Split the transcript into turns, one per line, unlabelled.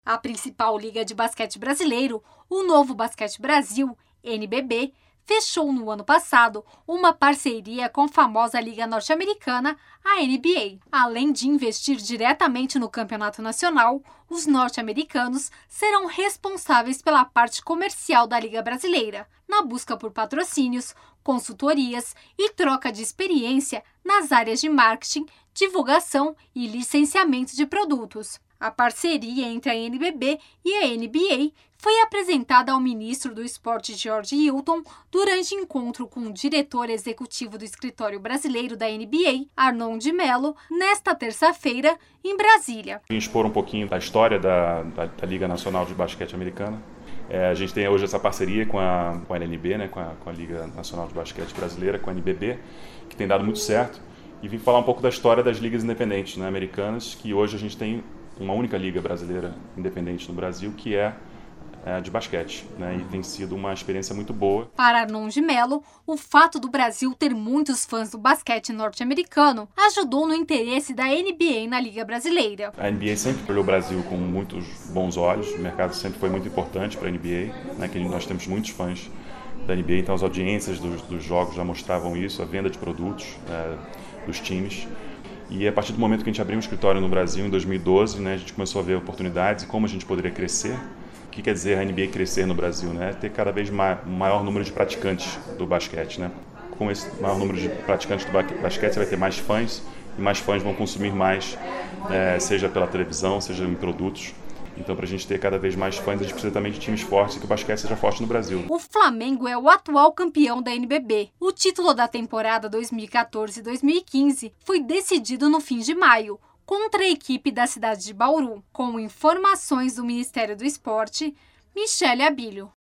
A principal liga de basquete brasileiro, o Novo Basquete Brasil, NBB, fechou no ano passado uma parceria com a famosa liga norte-americana, a NBA. Além de investir diretamente no campeonato nacional, os norte-americanos serão responsáveis pela parte comercial da liga brasileira, na busca por patrocínios, consultorias e troca de experiência nas áreas de marketing, divulgação e licenciamento de produtos. A parceria entre a NBB e a NBA foi apresentada ao ministro do Esporte George Hilton durante encontro com o diretor executivo do escritório brasileiro da NBA, Arnon de Mello, nesta terça-feira, em Brasília.
Vim expor um pouquinho da história da Liga Nacional de Basquete Americana. A gente tem hoje essa parceria com a LNB, né, com a Liga Nacional de Basquete Brasileira, com a NBB, que tem dado muito certo. E vim falar um pouco da história das ligas independentes, né, americanas, que hoje a gente tem uma única liga brasileira independente no Brasil, que é de basquete, né? E tem sido uma experiência muito boa.
Para Arnon de Mello, o fato do Brasil ter muitos fãs do basquete norte-americano ajudou no interesse da NBA na Liga Brasileira.
A NBA sempre olhou o Brasil com muitos bons olhos, o mercado sempre foi muito importante para a NBA, né? Que nós temos muitos fãs da NBA, então as audiências dos jogos já mostravam isso, a venda de produtos dos times. E a partir do momento que a gente abriu um escritório no Brasil, em 2012, né, a gente começou a ver oportunidades e como a gente poderia crescer. O que quer dizer a NBA crescer no Brasil? Né? Ter cada vez um maior número de praticantes do basquete. Né? Com esse maior número de praticantes do basquete, você vai ter mais fãs, e mais fãs vão consumir mais, seja pela televisão, seja em produtos. Então, para a gente ter cada vez mais fãs, a gente precisa também de times fortes e que o basquete seja forte no Brasil.
O Flamengo é o atual campeão da NBB. O título da temporada 2014-2015 foi decidido no fim de maio, contra a equipe da cidade de Bauru. Com informações do Ministério do Esporte, Michele Abílio.